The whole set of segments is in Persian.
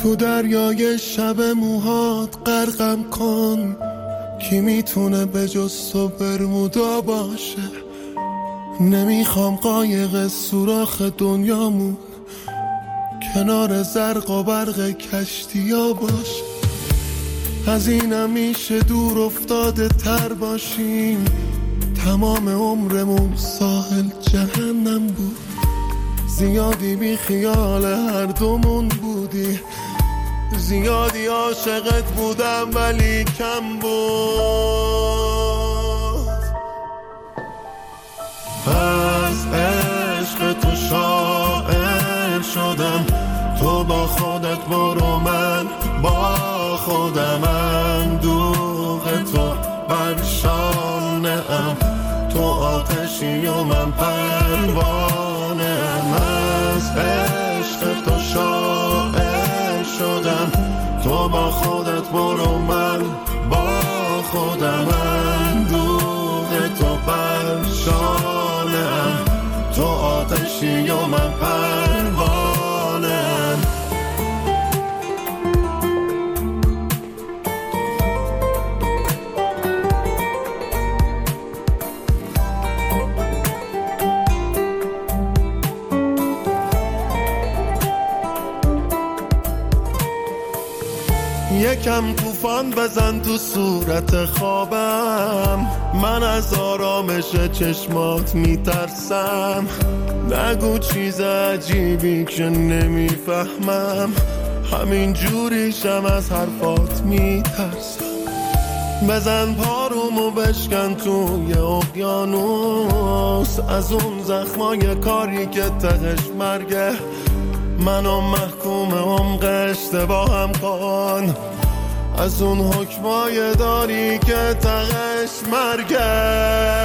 تو دریای شب موهات غرقم کن، کی میتونه به جز تو برمودا باشه؟ نمیخوام قایق سوراخ دنیامون کنار زرق و برق کشتیا باشه. از اینم میشه دور افتاده تر باشیم، تمام عمرمون ساحل جهنم بود. زیادی بی خیال هر دومون بودی، زیادی عاشقت بودم ولی کم بود. از عشق تو شاعر شدم، تو با خودت برو من با خودم. اندوه تو بر شانه‌ام، تو آتشی و من پروانه‌ام. از عشق تو شاعر شدم، تو با خودت برو من با خودم. اندوه تو بر شانه‌ام، تو آتشی و من پروانه‌ام. یکم طوفان بزن تو صورت خوابم، من از آرامش چشمات میترسم. نگو چیز عجیبی که نمیفهمم، همین جوریشم از حرفات میترسم. بزن پارومو بشکن توی اقیانوس، از اون زخمای کاری که تهش مرگه. منو محکوم عمق اشتباهم کن، از اون حکمای داری که تهش مرگه.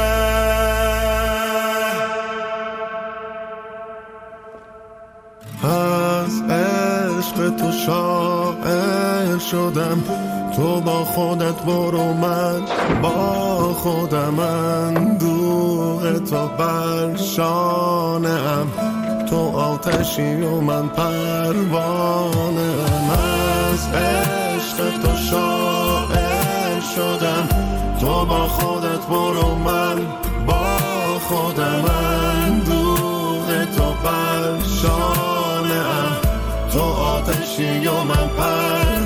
از عشق تو شاعر شدم، تو با خودت برو من با خودم. اندوه تو بر شانه‌ام، تو آتشی و من پروانه‌ام. از عشق تو شاعر شدم، تو با خودت برو من با خودم. اندوه تو بر شانه‌ام، تو آتشی و من پروانه‌ام.